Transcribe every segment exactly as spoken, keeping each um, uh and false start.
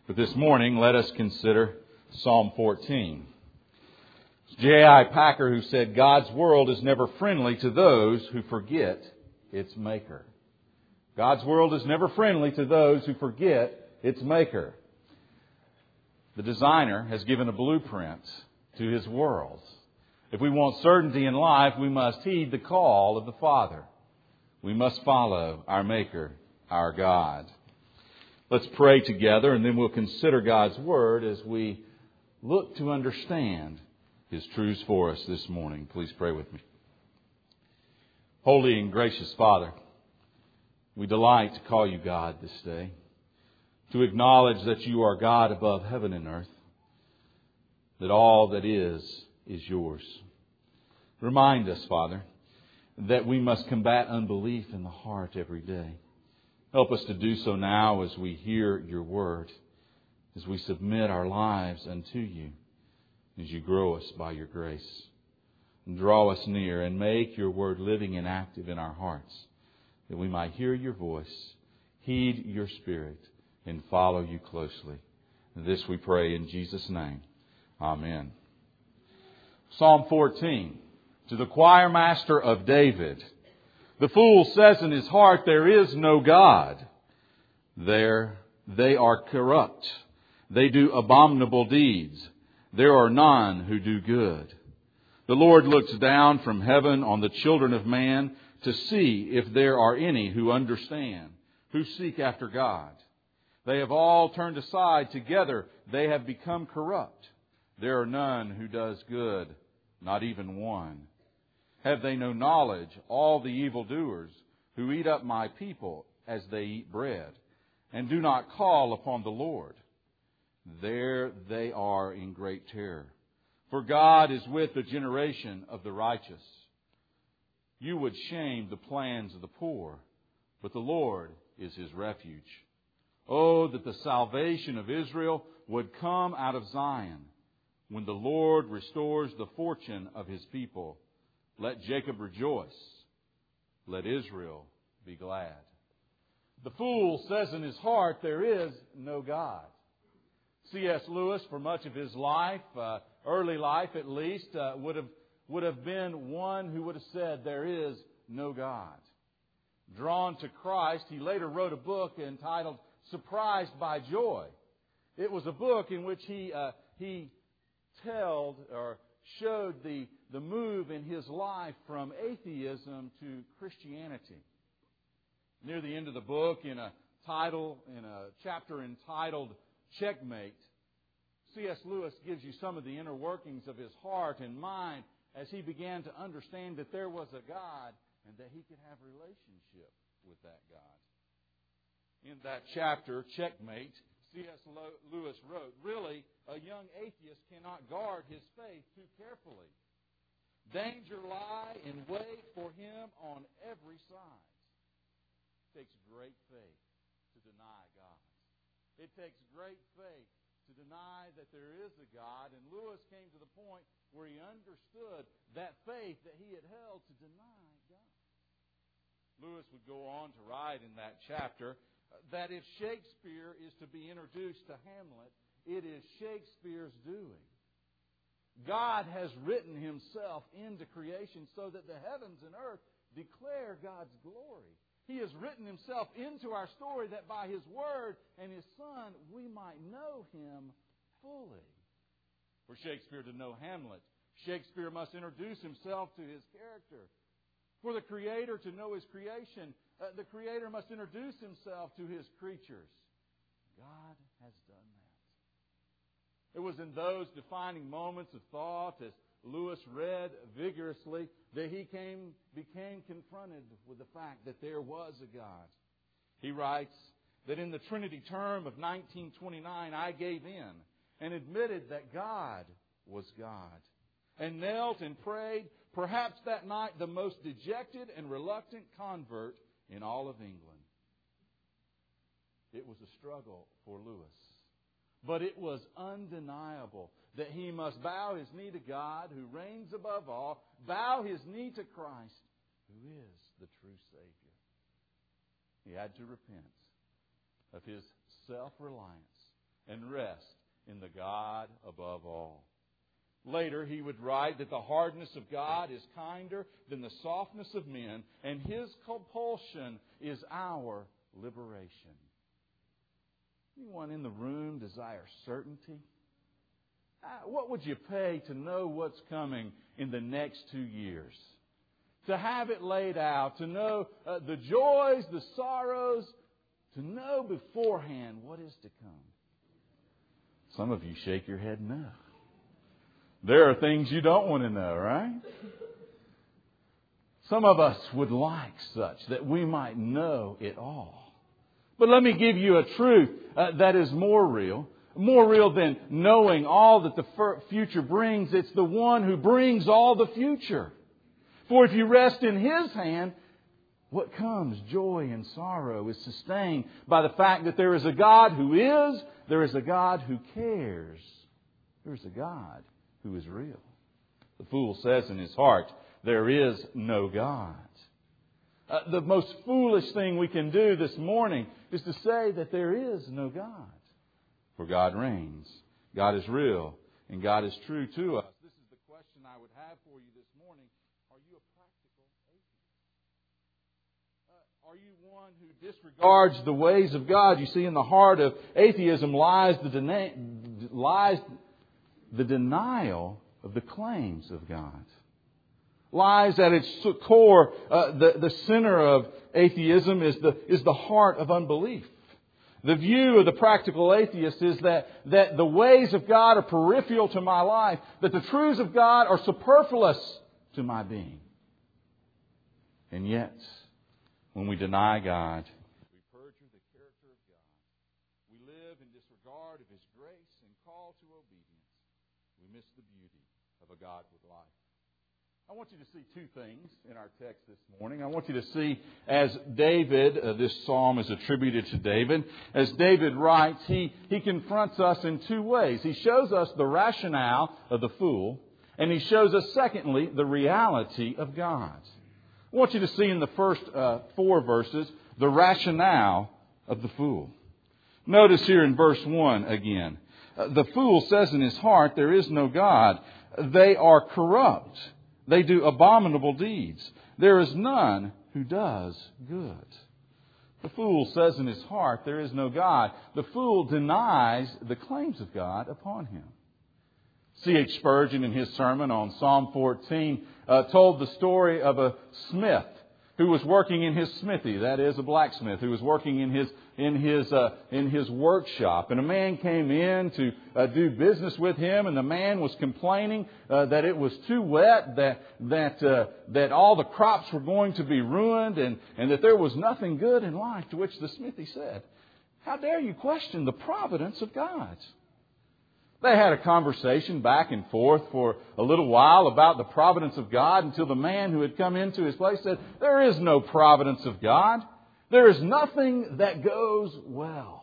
But this morning, let us consider Psalm fourteen. It's J I Packer who said, God's world is never friendly to those who forget its Maker. God's world is never friendly to those who forget its Maker. The designer has given a blueprint to His world. If we want certainty in life, we must heed the call of the Father. We must follow our Maker, our God. Let's pray together, and then we'll consider God's Word as we look to understand His truths for us this morning. Please pray with me. Holy and gracious Father, we delight to call You God this day, to acknowledge that You are God above heaven and earth, that all that is, is Yours. Remind us, Father, that we must combat unbelief in the heart every day. Help us to do so now as we hear Your Word, as we submit our lives unto You, as You grow us by Your grace. And draw us near and make Your Word living and active in our hearts, that we might hear Your voice, heed Your Spirit, and follow You closely. And this we pray in Jesus' name. Amen. Psalm fourteen. To the choir master of David. The fool says in his heart, there is no God. There they are corrupt. They do abominable deeds. There are none who do good. The Lord looks down from heaven on the children of man to see if there are any who understand, who seek after God. They have all turned aside. Together they have become corrupt. There are none who does good, not even one. Have they no knowledge, all the evildoers who eat up My people as they eat bread, and do not call upon the Lord? There they are in great terror. For God is with the generation of the righteous. You would shame the plans of the poor, but the Lord is his refuge. Oh, that the salvation of Israel would come out of Zion, when the Lord restores the fortune of His people. Let Jacob rejoice. Let Israel be glad. The fool says in his heart, there is no God. C S Lewis, for much of his life, uh, early life at least, uh, would have would have been one who would have said, there is no God. Drawn to Christ, he later wrote a book entitled Surprised by Joy. It was a book in which he uh, he told or showed the, the move in his life from atheism to Christianity. Near the end of the book, in a title, in a chapter entitled Checkmate, C S Lewis gives you some of the inner workings of his heart and mind as he began to understand that there was a God and that he could have a relationship with that God. In that chapter, Checkmate, C S Lewis wrote, really, a young atheist cannot guard his faith too carefully. Danger lie in wait for him on every side. It takes great faith to deny God. It takes great faith to deny that there is a God. And Lewis came to the point where he understood that faith that he had held to deny God. Lewis would go on to write in that chapter that if Shakespeare is to be introduced to Hamlet, it is Shakespeare's doing. God has written Himself into creation so that the heavens and earth declare God's glory. He has written Himself into our story that by His Word and His Son we might know Him fully. For Shakespeare to know Hamlet, Shakespeare must introduce himself to his character. For the Creator to know His creation, uh, the Creator must introduce Himself to His creatures. God has done that. It was in those defining moments of thought, as Lewis read vigorously, that he came, became confronted with the fact that there was a God. He writes that in the Trinity term of nineteen twenty-nine, I gave in and admitted that God was God, and knelt and prayed, perhaps that night the most dejected and reluctant convert in all of England. It was a struggle for Lewis, but it was undeniable that he must bow his knee to God, who reigns above all, bow his knee to Christ, who is the true Savior. He had to repent of his self-reliance and rest in the God above all. Later, he would write that the hardness of God is kinder than the softness of men, and His compulsion is our liberation. Anyone in the room desire certainty? What would you pay to know what's coming in the next two years? To have it laid out, to know uh, the joys, the sorrows, to know beforehand what is to come. Some of you shake your head no. There are things you don't want to know, right? Some of us would like such, that we might know it all. But let me give you a truth uh, that is more real. More real than knowing all that the future brings. It's the one who brings all the future. For if you rest in His hand, what comes, joy and sorrow, is sustained by the fact that there is a God who is, there is a God who cares, there is a God who is real. The fool says in his heart, there is no God. Uh, the most foolish thing we can do this morning is to say that there is no God. For God reigns, God is real, and God is true to us. This is the question I would have for you this morning. Are you a practical atheist? Uh, are you one who disregards the ways of God? You see, in the heart of atheism lies the, dena- lies the denial of the claims of God. Lies at its core, uh, the, the center of atheism is the, is the heart of unbelief. The view of the practical atheist is that, that the ways of God are peripheral to my life, that the truths of God are superfluous to my being. And yet, when we deny God, we perjure the character of God. We live in disregard of His grace and call to obedience. We miss the beauty of a God with life. I want you to see two things in our text this morning. I want you to see, as David, uh, this psalm is attributed to David, as David writes, he, he confronts us in two ways. He shows us the rationale of the fool, and he shows us, secondly, the reality of God. I want you to see in the first uh, four verses the rationale of the fool. Notice here in verse one again. Uh, the fool says in his heart, there is no God. They are corrupt. They do abominable deeds. There is none who does good. The fool says in his heart, there is no God. The fool denies the claims of God upon him. C H Spurgeon, in his sermon on Psalm fourteen, uh, told the story of a smith who was working in his smithy, that is, a blacksmith who was working in his in his uh, in his workshop, and a man came in to uh, do business with him, and the man was complaining uh, that it was too wet, that that uh, that all the crops were going to be ruined, and and that there was nothing good in life. To which the smithy said, "How dare you question the providence of God?" They had a conversation back and forth for a little while about the providence of God until the man who had come into his place said, "There is no providence of God. There is nothing that goes well."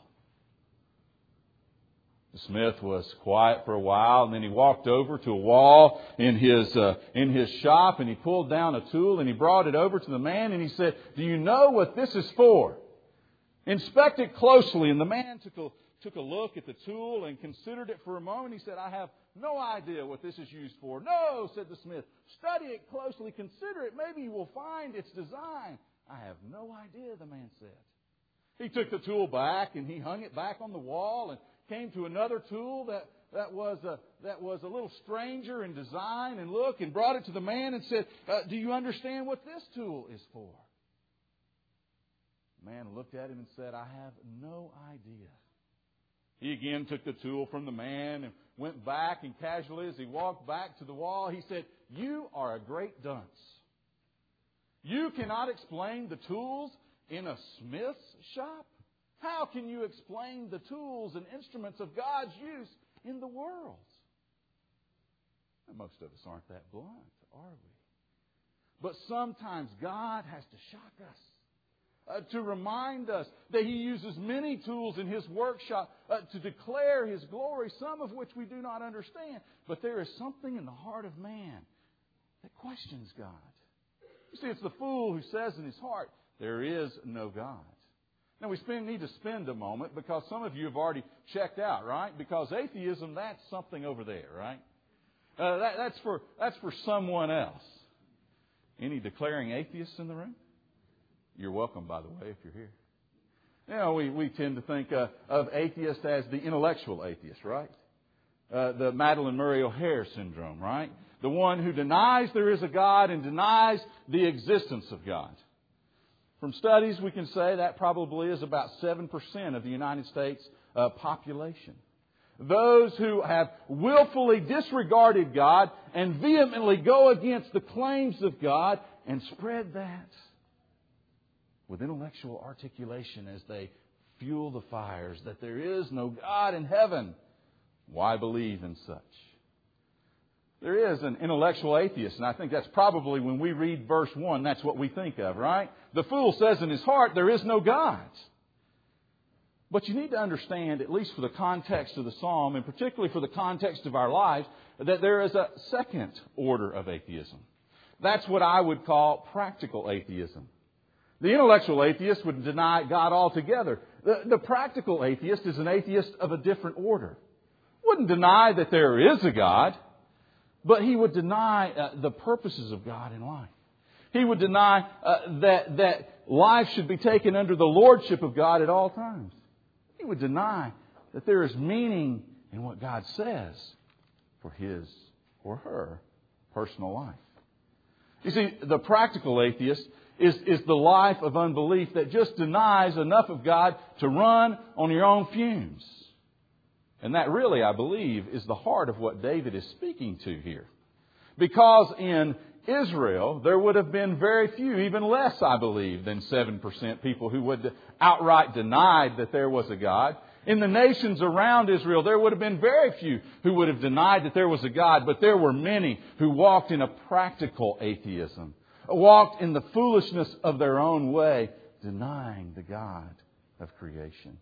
The smith was quiet for a while, and then he walked over to a wall in his uh, in his shop, and he pulled down a tool, and he brought it over to the man, and he said, "Do you know what this is for? Inspect it closely." And the man took a took a look at the tool and considered it for a moment. He said, "I have no idea what this is used for." "No," said the smith. "Study it closely. Consider it. Maybe you will find its design." "I have no idea," the man said. He took the tool back and he hung it back on the wall and came to another tool that, that, was, a, that was a little stranger in design and look, and brought it to the man and said, uh, "Do you understand what this tool is for?" The man looked at him and said, "I have no idea." He again took the tool from the man and went back, and casually as he walked back to the wall, he said, "You are a great dunce. You cannot explain the tools in a smith's shop? How can you explain the tools and instruments of God's use in the world?" And most of us aren't that blunt, are we? But sometimes God has to shock us. Uh, to remind us that He uses many tools in His workshop uh, to declare His glory, some of which we do not understand. But there is something in the heart of man that questions God. You see, it's the fool who says in his heart, there is no God. Now, we spend, need to spend a moment because some of you have already checked out, right? Because atheism, that's something over there, right? Uh, that, that's for that's for someone else. Any declaring atheists in the room? You're welcome, by the way, if you're here. You know, we, we tend to think uh, of atheists as the intellectual atheist, right? Uh, the Madeline Murray O'Hair syndrome, right? The one who denies there is a God and denies the existence of God. From studies, we can say that probably is about seven percent of the United States uh, population. Those who have willfully disregarded God and vehemently go against the claims of God and spread that with intellectual articulation as they fuel the fires that there is no God in heaven. Why believe in such? There is an intellectual atheist, and I think that's probably when we read verse one, that's what we think of, right? The fool says in his heart, there is no God. But you need to understand, at least for the context of the psalm, and particularly for the context of our lives, that there is a second order of atheism. That's what I would call practical atheism. The intellectual atheist would deny God altogether. The, the practical atheist is an atheist of a different order. Wouldn't deny that there is a God, but he would deny uh, the purposes of God in life. He would deny uh, that, that life should be taken under the lordship of God at all times. He would deny that there is meaning in what God says for his or her personal life. You see, the practical atheist is, is the life of unbelief that just denies enough of God to run on your own fumes. And that really, I believe, is the heart of what David is speaking to here. Because in Israel, there would have been very few, even less, I believe, than seven percent people who would outright deny that there was a God. In the nations around Israel, there would have been very few who would have denied that there was a God, but there were many who walked in a practical atheism, walked in the foolishness of their own way, denying the God of creation.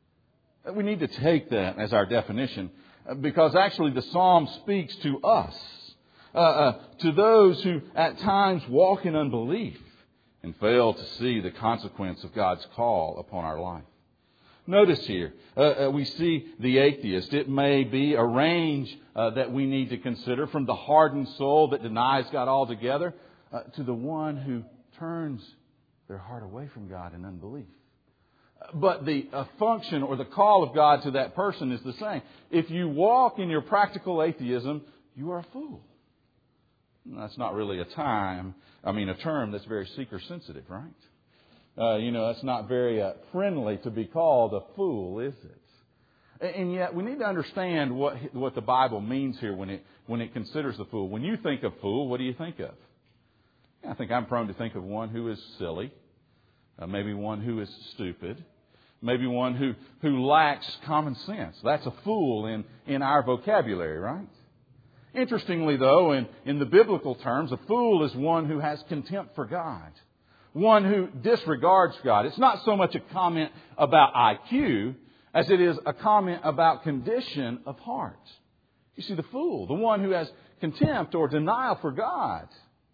We need to take that as our definition, because actually the Psalm speaks to us. Uh, uh, to those who at times walk in unbelief and fail to see the consequence of God's call upon our life. Notice here, uh, uh, we see the atheist. It may be a range uh, that we need to consider, from the hardened soul that denies God altogether uh, to the one who turns their heart away from God in unbelief. But the uh, function or the call of God to that person is the same. If you walk in your practical atheism, you are a fool. That's not really a time, I mean, a term that's very seeker sensitive, right? Uh, you know, it's not very uh, friendly to be called a fool, is it? And yet, we need to understand what what the Bible means here when it when it considers the fool. When you think of fool, what do you think of? I think I'm prone to think of one who is silly, uh, maybe one who is stupid, maybe one who who lacks common sense. That's a fool in in our vocabulary, right? Interestingly, though, in, in the biblical terms, a fool is one who has contempt for God. One who disregards God. It's not so much a comment about I Q as it is a comment about condition of heart. You see, the fool, the one who has contempt or denial for God,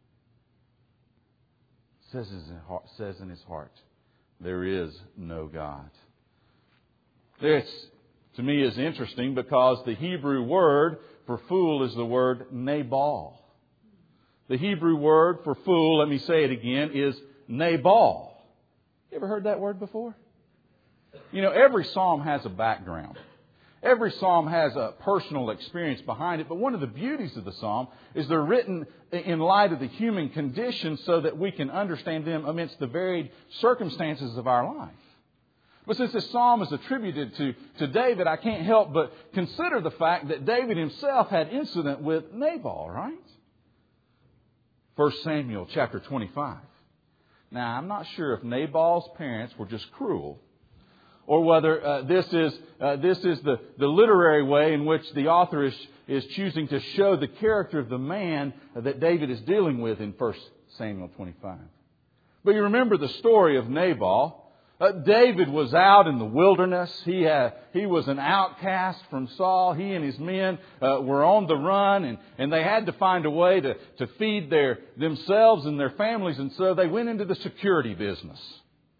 says in his heart, says in his heart there is no God. This, to me, is interesting because the Hebrew word for fool is the word Nabal. The Hebrew word for fool, let me say it again, is Nabal. You ever heard that word before? You know, every psalm has a background. Every psalm has a personal experience behind it. But one of the beauties of the psalm is they're written in light of the human condition so that we can understand them amidst the varied circumstances of our life. But since this psalm is attributed to, to David, I can't help but consider the fact that David himself had incident with Nabal, right? First Samuel chapter twenty-five. Now, I'm not sure if Nabal's parents were just cruel, or whether uh, this is uh, this is the, the literary way in which the author is, is choosing to show the character of the man that David is dealing with in First Samuel twenty-five. But you remember the story of Nabal. Uh, David was out in the wilderness. He had, he was an outcast from Saul. He and his men uh, were on the run, and, and they had to find a way to, to feed their themselves and their families. And so they went into the security business.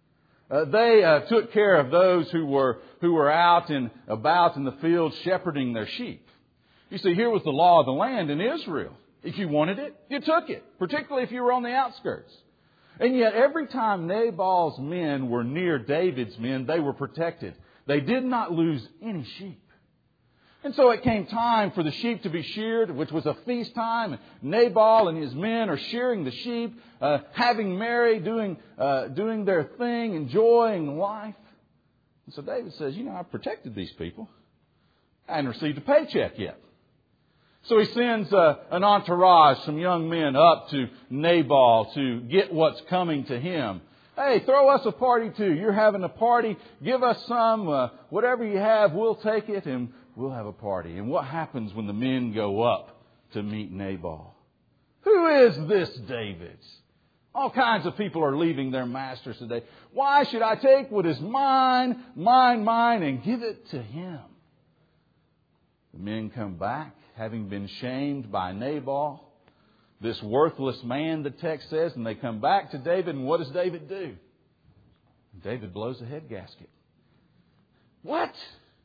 Uh, they uh, took care of those who were who were out and about in the field shepherding their sheep. You see, here was the law of the land in Israel. If you wanted it, you took it, particularly if you were on the outskirts. And yet every time Nabal's men were near David's men, they were protected. They did not lose any sheep. And so it came time for the sheep to be sheared, which was a feast time. Nabal and his men are shearing the sheep, uh, having merry, doing uh, doing their thing, enjoying life. And so David says, you know, I've protected these people. I haven't received a paycheck yet. So he sends uh, an entourage, some young men, up to Nabal to get what's coming to him. Hey, throw us a party too. You're having a party. Give us some. Uh, whatever you have, we'll take it and we'll have a party. And what happens when the men go up to meet Nabal? Who is this David? All kinds of people are leaving their masters today. Why should I take what is mine, mine, mine, and give it to him? The men come back, having been shamed by Nabal, this worthless man, the text says, and they come back to David, and what does David do? David blows a head gasket. What?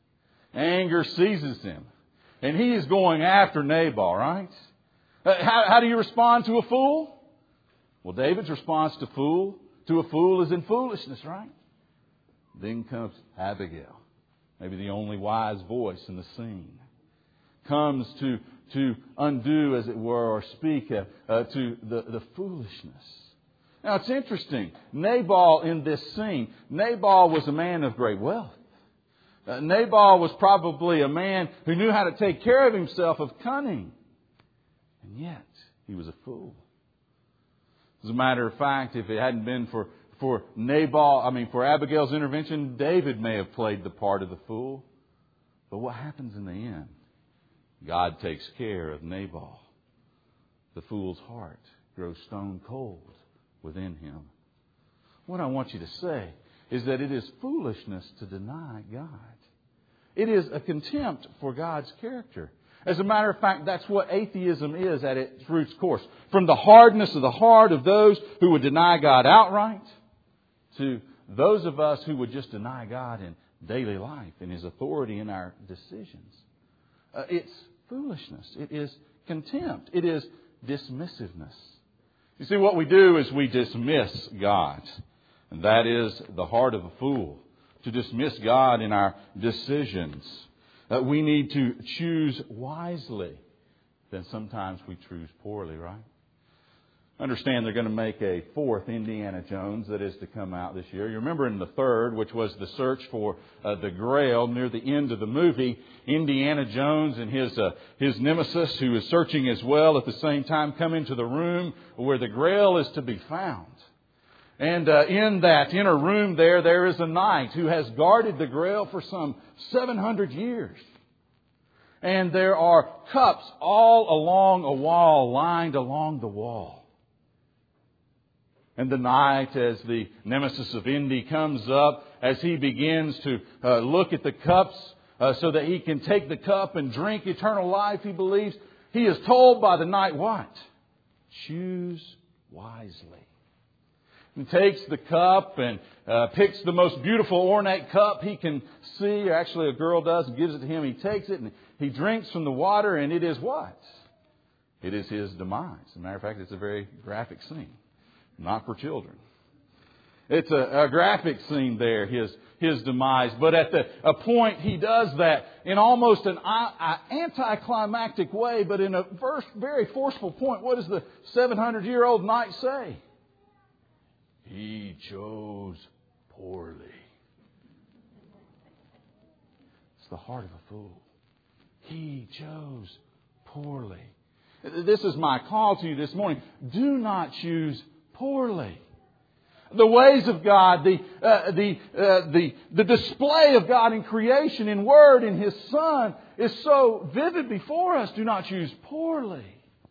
Anger seizes him. And he is going after Nabal, right? How, how do you respond to a fool? Well, David's response to fool, to a fool is in foolishness, right? Then comes Abigail, maybe the only wise voice in the scene. Comes to, to undo, as it were, or speak uh, uh, to the, the foolishness. Now, it's interesting. Nabal in this scene, Nabal was a man of great wealth. Uh, Nabal was probably a man who knew how to take care of himself, of cunning. And yet, he was a fool. As a matter of fact, if it hadn't been for, for Nabal, I mean, for Abigail's intervention, David may have played the part of the fool. But what happens in the end? God takes care of Nabal. The fool's heart grows stone cold within him. What I want you to say is that it is foolishness to deny God. It is a contempt for God's character. As a matter of fact, that's what atheism is at its roots course. From the hardness of the heart of those who would deny God outright to those of us who would just deny God in daily life and His authority in our decisions. Uh, it's foolishness. It is contempt. It is dismissiveness. You see, what we do is we dismiss God. And that is the heart of a fool. To dismiss God in our decisions. Uh, we need to choose wisely. Then sometimes we choose poorly, right? Understand they're going to make a fourth Indiana Jones that is to come out this year. You remember in the third, which was the search for uh, the Grail, near the end of the movie, Indiana Jones and his uh, his nemesis, who is searching as well at the same time, come into the room where the Grail is to be found. And uh, in that inner room there, there is a knight who has guarded the Grail for some seven hundred years. And there are cups all along a wall, lined along the wall. And the knight, as the nemesis of Indy, comes up as he begins to uh, look at the cups uh, so that he can take the cup and drink eternal life, he believes. He is told by the knight what? Choose wisely. He takes the cup and uh, picks the most beautiful ornate cup he can see, or actually a girl does, and gives it to him. He takes it and he drinks from the water, and it is what? It is his demise. As a matter of fact, it's a very graphic scene. Not for children. It's a, a graphic scene there, his his demise. But at the a point he does that in almost an uh, anticlimactic way, but in a verse, very forceful point. What does the seven hundred year old knight say? He chose poorly. It's the heart of a fool. He chose poorly. This is my call to you this morning. Do not choose poorly. The ways of God, the uh, the uh, the the display of God in creation, in Word, in His Son, is so vivid before us. Do not choose poorly.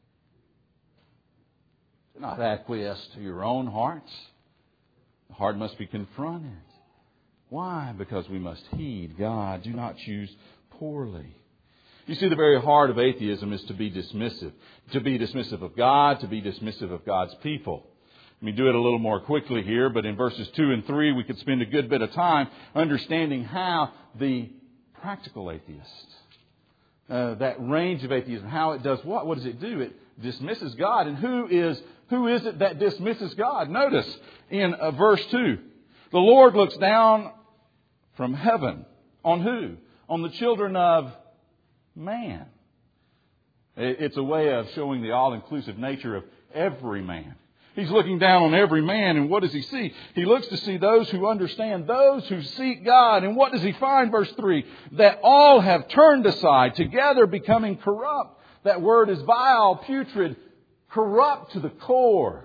Do not acquiesce to your own hearts. The heart must be confronted. Why? Because we must heed God. Do not choose poorly. You see, the very heart of atheism is to be dismissive. To be dismissive of God, to be dismissive of God's people. Let me do it a little more quickly here, but in verses two and three we could spend a good bit of time understanding how the practical atheist, uh, that range of atheism, how it does what? What does it do? It dismisses God. And who is who is it that dismisses God? Notice in uh, verse two, the Lord looks down from heaven. On who? On the children of man. It's a way of showing the all-inclusive nature of every man. He's looking down on every man, and what does He see? He looks to see those who understand, those who seek God. And what does He find? Verse three, that all have turned aside, together becoming corrupt. That word is vile, putrid, corrupt to the core.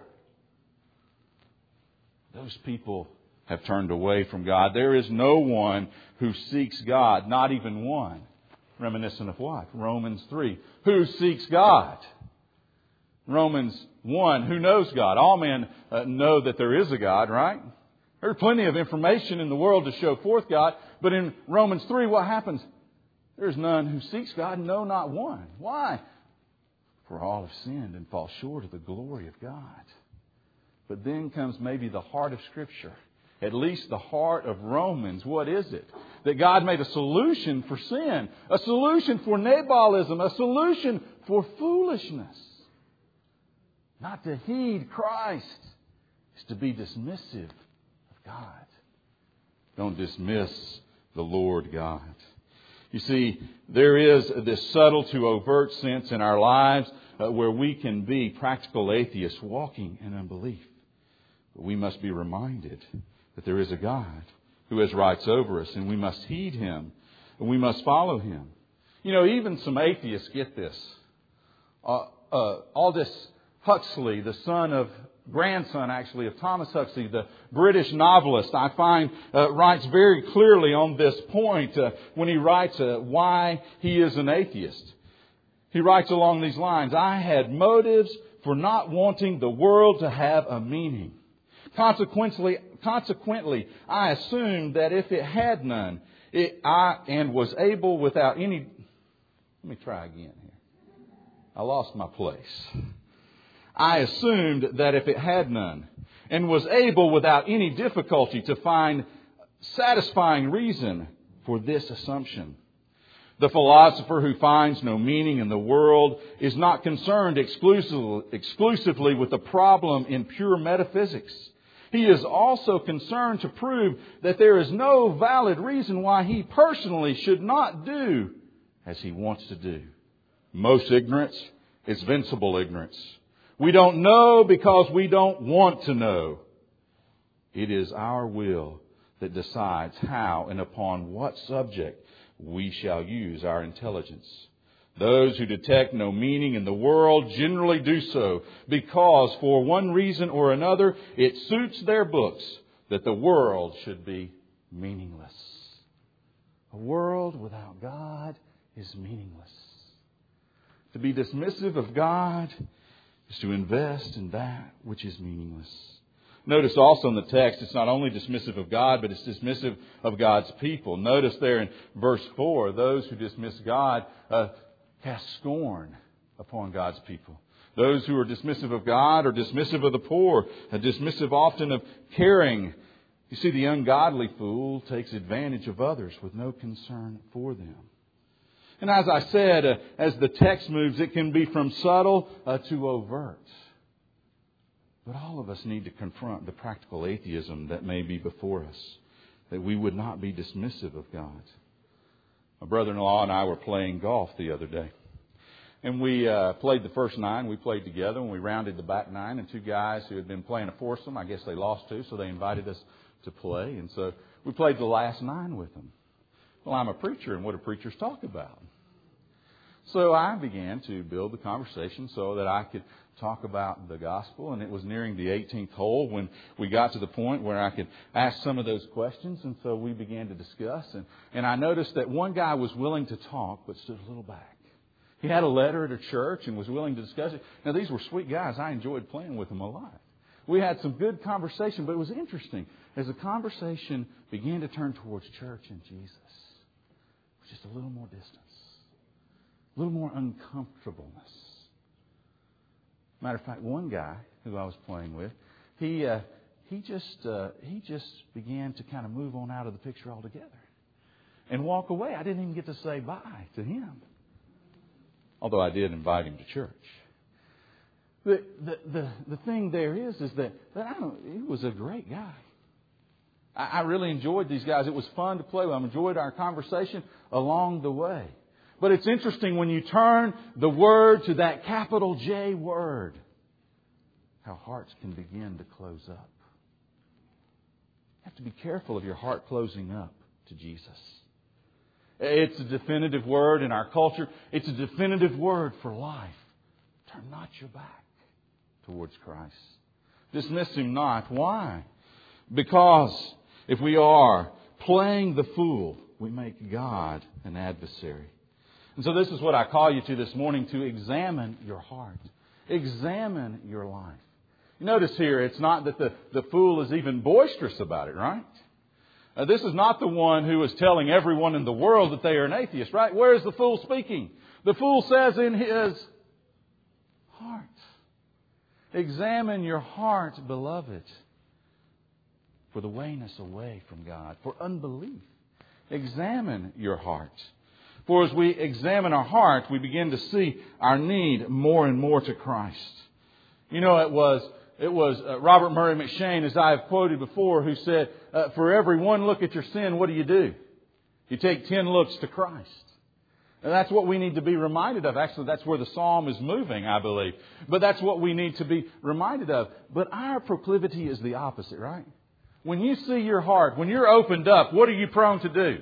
Those people have turned away from God. There is no one who seeks God, not even one. Reminiscent of what? Romans three. Who seeks God? Romans one. Who knows God? All men uh, know that there is a God, right? There's plenty of information in the world to show forth God. But in Romans three, what happens? There's none who seeks God, no, not one. Why? For all have sinned and fall short of the glory of God. But then comes maybe the heart of Scripture. At least the heart of Romans. What is it? That God made a solution for sin. A solution for Nabalism. A solution for foolishness. Not to heed Christ is to be dismissive of God. Don't dismiss the Lord God. You see, there is this subtle to overt sense in our lives uh, where we can be practical atheists walking in unbelief. But we must be reminded that there is a God who has rights over us, and we must heed Him, and we must follow Him. You know, even some atheists get this. Uh, uh, Aldous Huxley, the son of, grandson actually, of Thomas Huxley, the British novelist, I find uh, writes very clearly on this point uh, when he writes uh, why he is an atheist. He writes along these lines, I had motives for not wanting the world to have a meaning. Consequently, consequently, I assumed that if it had none, it, I and was able without any. Let me try again here. I lost my place. I assumed that if it had none, and was able without any difficulty to find satisfying reason for this assumption. The philosopher who finds no meaning in the world is not concerned exclusively, exclusively with the problem in pure metaphysics. He is also concerned to prove that there is no valid reason why he personally should not do as he wants to do. Most ignorance is vincible ignorance. We don't know because we don't want to know. It is our will that decides how and upon what subject we shall use our intelligence. Those who detect no meaning in the world generally do so because for one reason or another it suits their books that the world should be meaningless. A world without God is meaningless. To be dismissive of God is to invest in that which is meaningless. Notice also in the text, it's not only dismissive of God, but it's dismissive of God's people. Notice there in verse four, those who dismiss God uh, cast scorn upon God's people. Those who are dismissive of God are dismissive of the poor, are dismissive often of caring. You see, the ungodly fool takes advantage of others with no concern for them. And as I said, uh, as the text moves, it can be from subtle uh, to overt. But all of us need to confront the practical atheism that may be before us, that we would not be dismissive of God. My brother-in-law and I were playing golf the other day. And we uh, played the first nine. We played together, and we rounded the back nine. And two guys who had been playing a foursome, I guess they lost two, so they invited us to play. And so we played the last nine with them. Well, I'm a preacher, and what do preachers talk about? So I began to build the conversation so that I could talk about the gospel. And it was nearing the eighteenth hole when we got to the point where I could ask some of those questions. And so we began to discuss. And, and I noticed that one guy was willing to talk but stood a little back. He had a letter at a church and was willing to discuss it. Now, these were sweet guys. I enjoyed playing with them a lot. We had some good conversation, but it was interesting. As the conversation began to turn towards church and Jesus, just a little more distance. A little more uncomfortableness. Matter of fact, one guy who I was playing with he uh, he just uh, he just began to kind of move on out of the picture altogether and walk away. I didn't even get to say bye to him, although I did invite him to church. The the the, the thing there is is that, that I don't. He was a great guy. I, I really enjoyed these guys. It was fun to play with. I enjoyed our conversation along the way. But it's interesting when you turn the word to that capital J word, how hearts can begin to close up. You have to be careful of your heart closing up to Jesus. It's a definitive word in our culture. It's a definitive word for life. Turn not your back towards Christ. Dismiss Him not. Why? Because if we are playing the fool, we make God an adversary. And so this is what I call you to this morning, to examine your heart. Examine your life. You notice here, it's not that the, the fool is even boisterous about it, right? Uh, this is not the one who is telling everyone in the world that they are an atheist, right? Where is the fool speaking? The fool says in his heart. Examine your heart, beloved, for the wayness away from God, for unbelief. Examine your heart. For as we examine our heart, we begin to see our need more and more to Christ. You know, it was it was uh, Robert Murray McShane, as I have quoted before, who said, uh, for every one look at your sin, what do you do? You take ten looks to Christ. And that's what we need to be reminded of. Actually, that's where the psalm is moving, I believe. But that's what we need to be reminded of. But our proclivity is the opposite, right? When you see your heart, when you're opened up, what are you prone to do?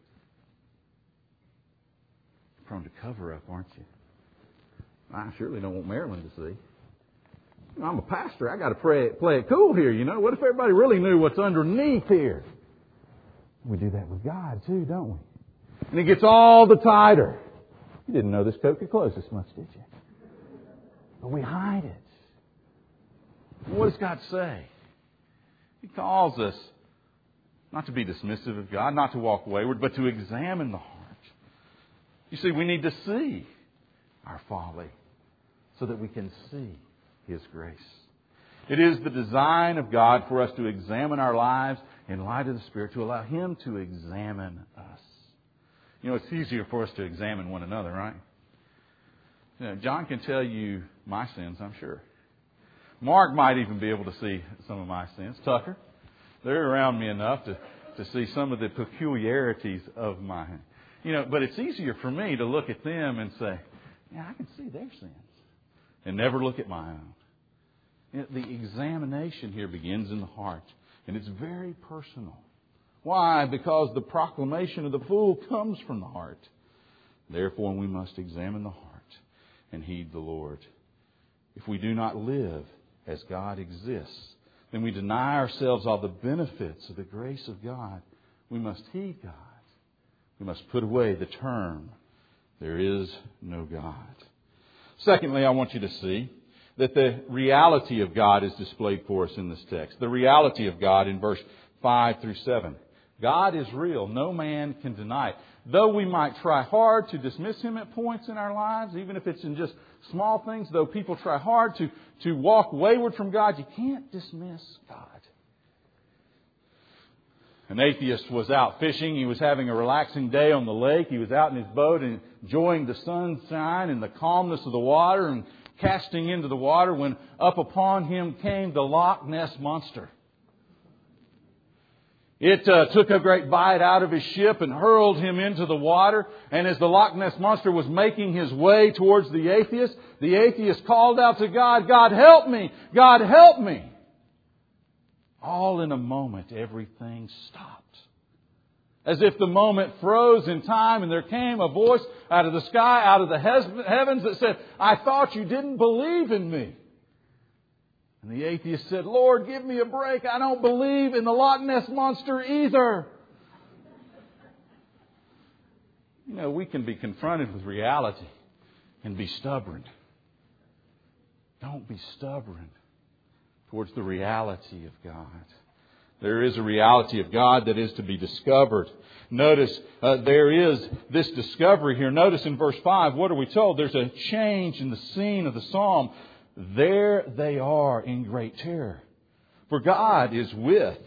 Prone to cover up, aren't you? I surely don't want Marilyn to see. You know, I'm a pastor. I got to play it, play it cool here. You know, what if everybody really knew what's underneath here? We do that with God too, don't we? And it gets all the tighter. You didn't know this coat could close this much, did you? But we hide it. What does God say? He calls us not to be dismissive of God, not to walk wayward, but to examine the heart. You see, we need to see our folly so that we can see His grace. It is the design of God for us to examine our lives in light of the Spirit, to allow Him to examine us. You know, it's easier for us to examine one another, right? You know, John can tell you my sins, I'm sure. Mark might even be able to see some of my sins. Tucker, they're around me enough to, to see some of the peculiarities of mine. You know, but it's easier for me to look at them and say, yeah, I can see their sins, and never look at my own. You know, the examination here begins in the heart, and it's very personal. Why? Because the proclamation of the fool comes from the heart. Therefore, we must examine the heart and heed the Lord. If we do not live as God exists, then we deny ourselves all the benefits of the grace of God. We must heed God. We must put away the term, there is no God. Secondly, I want you to see that the reality of God is displayed for us in this text. The reality of God in verse five through seven. God is real. No man can deny it. Though we might try hard to dismiss Him at points in our lives, even if it's in just small things, though people try hard to, to walk wayward from God, you can't dismiss God. An atheist was out fishing. He was having a relaxing day on the lake. He was out in his boat and enjoying the sunshine and the calmness of the water and casting into the water when up upon him came the Loch Ness Monster. It uh, took a great bite out of his ship and hurled him into the water. And as the Loch Ness Monster was making his way towards the atheist, the atheist called out to God, God, help me! God, help me! All in a moment, everything stopped. As if the moment froze in time and there came a voice out of the sky, out of the heavens that said, I thought you didn't believe in me. And the atheist said, Lord, give me a break. I don't believe in the Loch Ness Monster either. You know, we can be confronted with reality and be stubborn. Don't be stubborn towards the reality of God. There is a reality of God that is to be discovered. Notice uh, there is this discovery here. Notice in verse five, what are we told? There's a change in the scene of the psalm. There they are in great terror. For God is with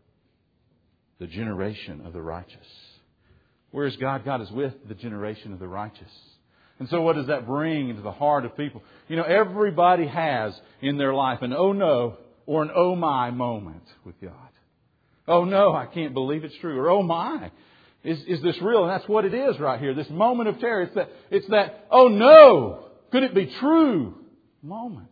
the generation of the righteous. Where is God? God is with the generation of the righteous. And so what does that bring into the heart of people? You know, everybody has in their life an oh no or an oh my moment with God. Oh no, I can't believe it's true. Or oh my, is, is this real? And that's what it is right here. This moment of terror. It's that, it's that oh no, could it be true moments.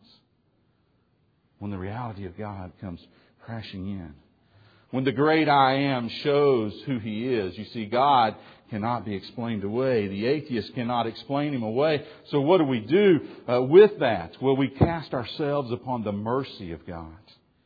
When the reality of God comes crashing in. When the great I Am shows who He is. You see, God cannot be explained away. The atheist cannot explain Him away. So what do we do uh, with that? Well, we cast ourselves upon the mercy of God.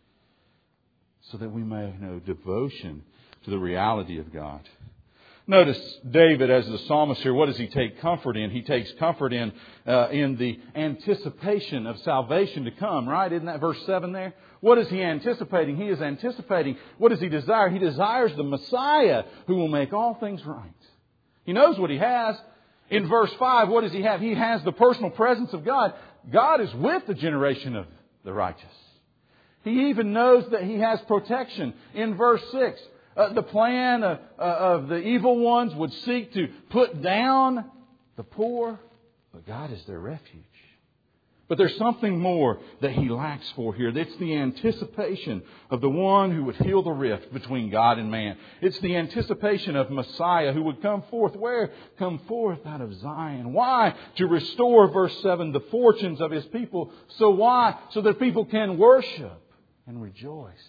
So that we may know devotion to the reality of God. Notice David as the psalmist here, what does he take comfort in? He takes comfort in uh, in the anticipation of salvation to come, right? Isn't that verse seven there? What is he anticipating? He is anticipating, what does he desire? He desires the Messiah who will make all things right. He knows what he has. In verse five, what does he have? He has the personal presence of God. God is with the generation of the righteous. He even knows that He has protection. In verse six, Uh, the plan of, uh, of the evil ones would seek to put down the poor, but God is their refuge. But there's something more that he lacks for here. It's the anticipation of the one who would heal the rift between God and man. It's the anticipation of Messiah who would come forth. Where? Come forth out of Zion. Why? To restore, verse seven, the fortunes of His people. So why? So that people can worship and rejoice.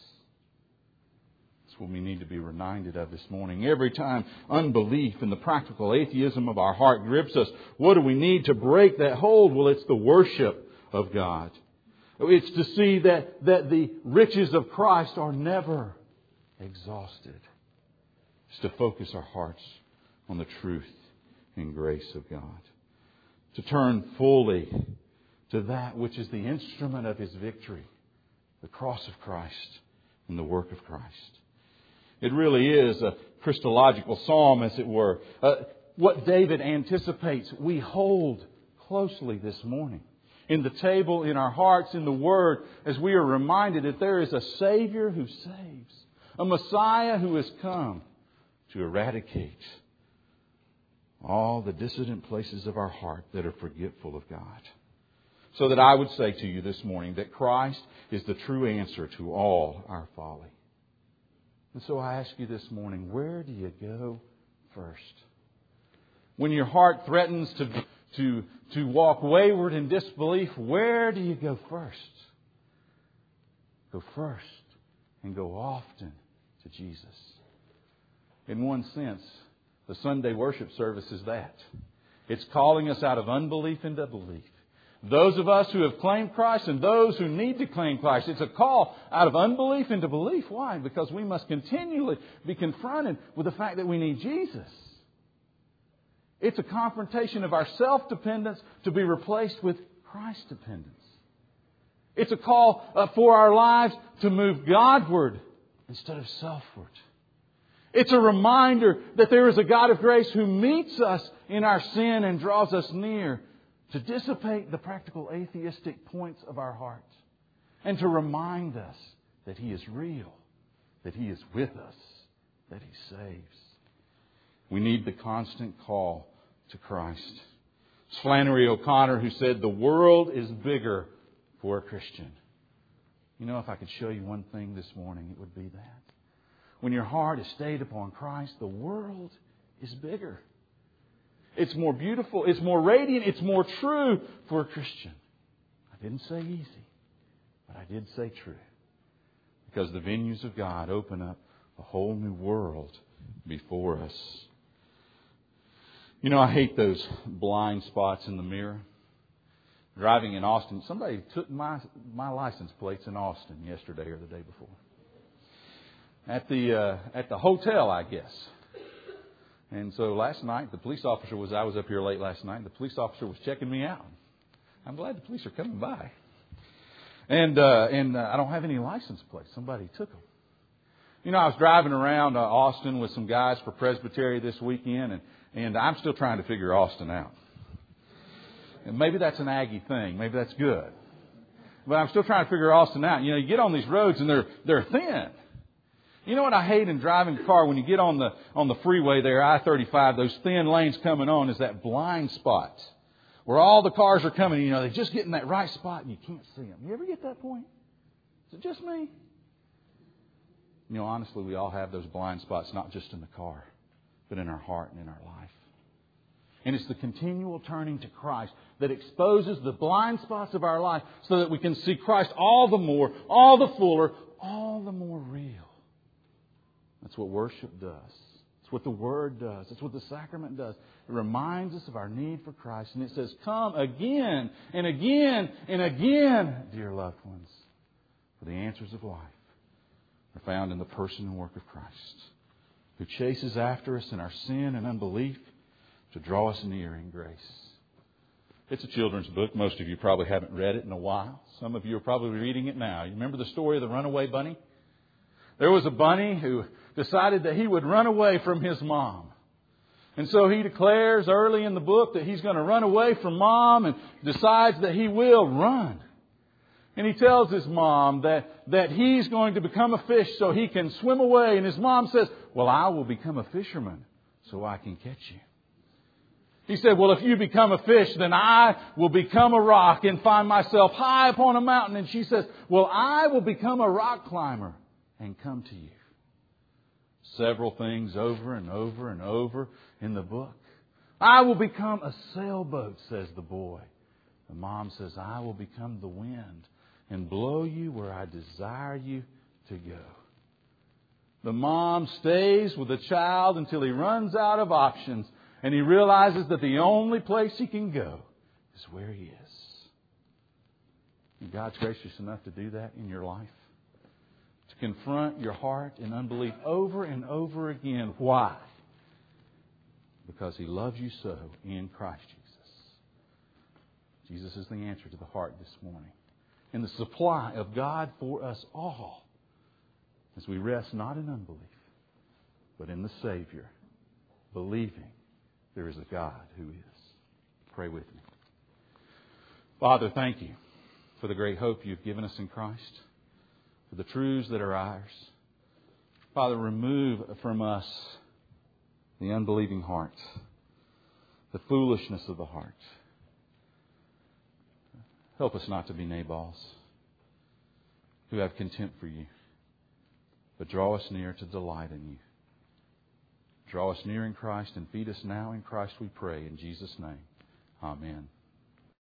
What we need to be reminded of this morning. Every time unbelief and the practical atheism of our heart grips us, what do we need to break that hold? Well, it's the worship of God. It's to see that, that the riches of Christ are never exhausted. It's to focus our hearts on the truth and grace of God. To turn fully to that which is the instrument of His victory, the cross of Christ and the work of Christ. It really is a Christological psalm, as it were. Uh, what David anticipates, we hold closely this morning. In the table, in our hearts, in the Word, as we are reminded that there is a Savior who saves. A Messiah who has come to eradicate all the dissident places of our heart that are forgetful of God. So that I would say to you this morning that Christ is the true answer to all our folly. And so I ask you this morning, where do you go first? When your heart threatens to, to, to walk wayward in disbelief, where do you go first? Go first and go often to Jesus. In one sense, the Sunday worship service is that. It's calling us out of unbelief into belief. Those of us who have claimed Christ and those who need to claim Christ. It's a call out of unbelief into belief. Why? Because we must continually be confronted with the fact that we need Jesus. It's a confrontation of our self-dependence to be replaced with Christ dependence. It's a call uh, for our lives to move Godward instead of selfward. It's a reminder that there is a God of grace who meets us in our sin and draws us near, to dissipate the practical atheistic points of our hearts and to remind us that He is real, that He is with us, that He saves. We need the constant call to Christ. It's Flannery O'Connor who said, "The world is bigger for a Christian." You know, if I could show you one thing this morning, it would be that. When your heart is stayed upon Christ, the world is bigger. It's more beautiful. It's more radiant. It's more true for a Christian. I didn't say easy, but I did say true. Because the venues of God open up a whole new world before us. You know, I hate those blind spots in the mirror. Driving in Austin, somebody took my my license plates in Austin yesterday or the day before. At the uh, at the hotel, I guess. And so last night, the police officer was, I was up here late last night, and the police officer was checking me out. I'm glad the police are coming by. And uh, and uh, I don't have any license plates. Somebody took them. You know, I was driving around uh, Austin with some guys for Presbytery this weekend, and, and I'm still trying to figure Austin out. And maybe that's an Aggie thing. Maybe that's good. but I'm still trying to figure Austin out. You know, you get on these roads and they're they're thin. You know what I hate in driving a car when you get on the on the freeway there, I thirty-five, those thin lanes coming on, is that blind spot where all the cars are coming. You know, they just get in that right spot and you can't see them. You ever get that point? Is it just me? You know, honestly, we all have those blind spots, not just in the car, but in our heart and in our life. And it's the continual turning to Christ that exposes the blind spots of our life so that we can see Christ all the more, all the fuller, all the more real. That's what worship does. It's what the Word does. It's what the sacrament does. It reminds us of our need for Christ. And it says, come again and again and again, dear loved ones, for the answers of life are found in the person and work of Christ, who chases after us in our sin and unbelief to draw us near in grace. It's a children's book. Most of you probably haven't read it in a while. Some of you are probably reading it now. You remember the story of the runaway bunny? There was a bunny who decided that he would run away from his mom. And so he declares early in the book that he's going to run away from mom and decides that he will run. And he tells his mom that, that he's going to become a fish so he can swim away. And his mom says, well, I will become a fisherman so I can catch you. He said, well, if you become a fish, then I will become a rock and find myself high upon a mountain. And she says, well, I will become a rock climber and come to you. Several things over and over and over in the book. I will become a sailboat, says the boy. The mom says, I will become the wind and blow you where I desire you to go. The mom stays with the child until he runs out of options and he realizes that the only place he can go is where he is. And God's gracious enough to do that in your life. To confront your heart in unbelief over and over again. Why? Because He loves you so in Christ Jesus. Jesus is the answer to the heart this morning. And the supply of God for us all as we rest not in unbelief, but in the Savior, believing there is a God who is. Pray with me. Father, thank you for the great hope you've given us in Christ, for the truths that are ours. Father, remove from us the unbelieving heart, the foolishness of the heart. Help us not to be Nabals who have contempt for you, but draw us near to delight in you. Draw us near in Christ and feed us now in Christ, we pray. In Jesus' name, amen.